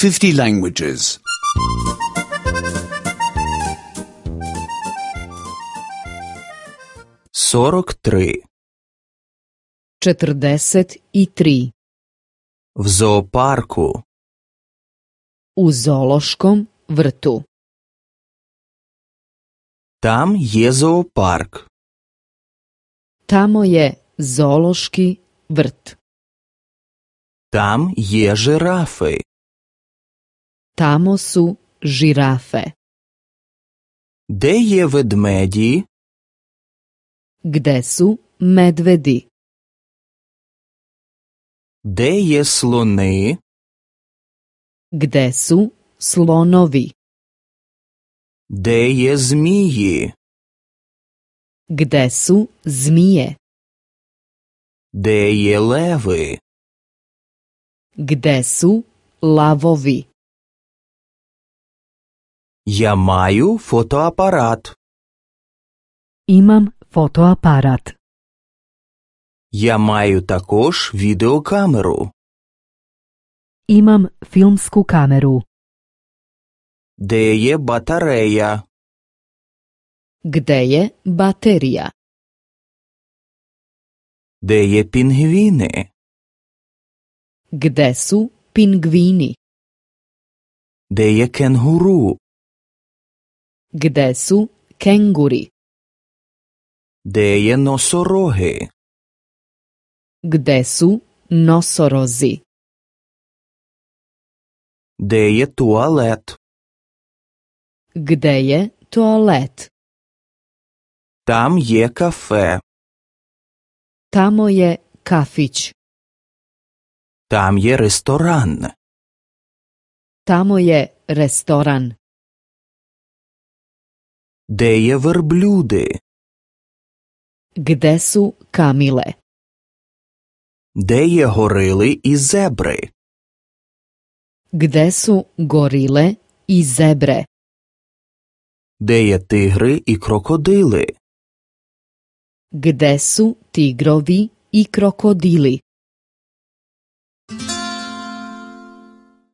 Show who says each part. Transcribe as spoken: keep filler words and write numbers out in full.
Speaker 1: fifty languages.
Speaker 2: сорок три.
Speaker 3: četrdeset tri.
Speaker 2: В зоопарку.
Speaker 3: U zoološkom vrtu.
Speaker 2: Там є зоопарк.
Speaker 3: Tamo je zoološki vrt.
Speaker 2: Там є жирафи.
Speaker 3: Tamo su žirafe.
Speaker 2: Де є ведмеді?
Speaker 3: Gde su medvedi?
Speaker 2: Де є слони?
Speaker 3: Gde su slonovi?
Speaker 2: Де є змії?
Speaker 3: Gde su zmije?
Speaker 2: Де є леви?
Speaker 3: Gde su lavovi?
Speaker 2: Я маю фотоапарат.
Speaker 4: Imam fotoaparat.
Speaker 2: Я маю також відеокамеру.
Speaker 4: Imam filmsku kameru.
Speaker 2: Де є батарея?
Speaker 3: Gde je baterija?
Speaker 2: Де є пінгвіни?
Speaker 3: Gde su pingvini?
Speaker 2: Де є кенгуру?
Speaker 3: Gde su kenguri?
Speaker 2: Де є носороги?
Speaker 3: Gde su nosorozi?
Speaker 2: Де є туалет?
Speaker 3: Gde je toalet?
Speaker 2: Там є кафе.
Speaker 3: Tamo je kafić.
Speaker 2: Там є ресторан.
Speaker 3: Tamo je restoran.
Speaker 2: Де є верблюди?
Speaker 3: Gde su kamile?
Speaker 2: Де є горили і зебри?
Speaker 3: Gde su gorile i zebre?
Speaker 2: Де є тигри і крокодили?
Speaker 3: Gde su tigrovi i krokodili?